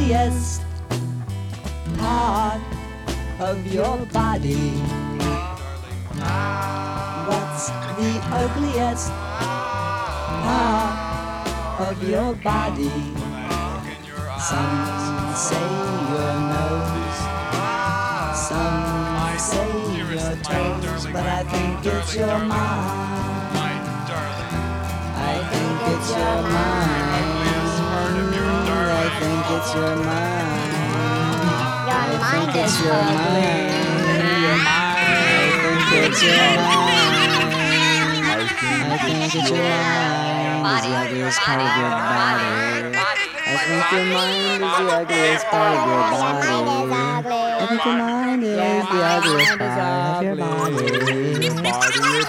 ugliest part of your body? What's the ugliest part of your body? Some say your nose, some say your toes, but I think it's your mind. I think it's your mind. I think it's your mind. Your mind is ugly. I think it's your mind. I think it's your mind is the ugliest part of your body. I think your mind is the ugliest part of your body. I think your mind is the ugliest part of your body. Your body is